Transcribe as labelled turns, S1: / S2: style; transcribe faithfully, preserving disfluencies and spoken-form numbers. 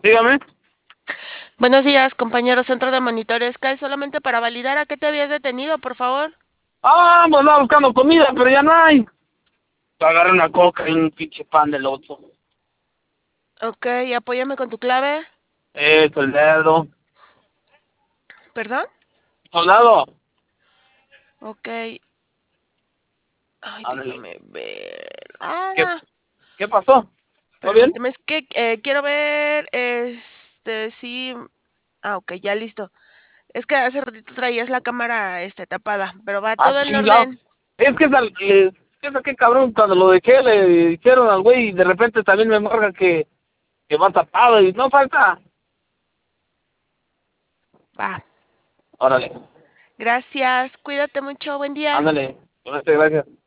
S1: Dígame.
S2: Buenos días, compañero Centro de Monitores Sky. Solamente para validar a qué te habías detenido, por favor.
S1: Ah, pues andaba buscando comida, pero ya no hay. Agarré una coca y un pinche pan del otro.
S2: Ok, apóyame con tu clave.
S1: Eh, soldado.
S2: ¿Perdón?
S1: Soldado.
S2: Ok. Ay,
S1: Ándale.
S2: déjame ver.
S1: ¿Qué,
S2: Ah,
S1: qué pasó? ¿Todo bien?
S2: permíteme, es que eh, quiero ver. Este, sí. Ah, ok, ya listo. Es que hace ratito traías la cámara este, tapada, pero va
S1: Ah,
S2: todo en
S1: chingado.
S2: orden.
S1: Es que esa, le, esa qué cabrón, cuando lo dejé le dijeron al güey y de repente también me marca que, que va tapado y no falta.
S2: Va.
S1: Órale,
S2: Gracias. Cuídate mucho. Buen día.
S1: ándale. Gracias, gracias.